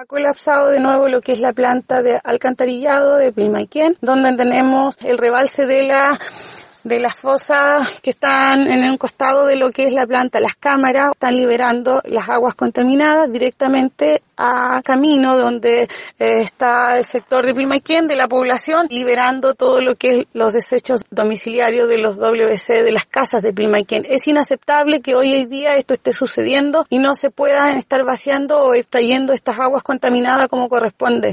Ha colapsado de nuevo lo que es la planta de alcantarillado de Pilmaiquén, donde tenemos el rebalse de las fosas que están en un costado de lo que es la planta. Las cámaras están liberando las aguas contaminadas directamente a camino donde está el sector de Pilmaiquén, de la población, liberando todo lo que es los desechos domiciliarios de los WC de las casas de Pilmaiquén. Es inaceptable que hoy en día esto esté sucediendo y no se puedan estar vaciando o extrayendo estas aguas contaminadas como corresponde.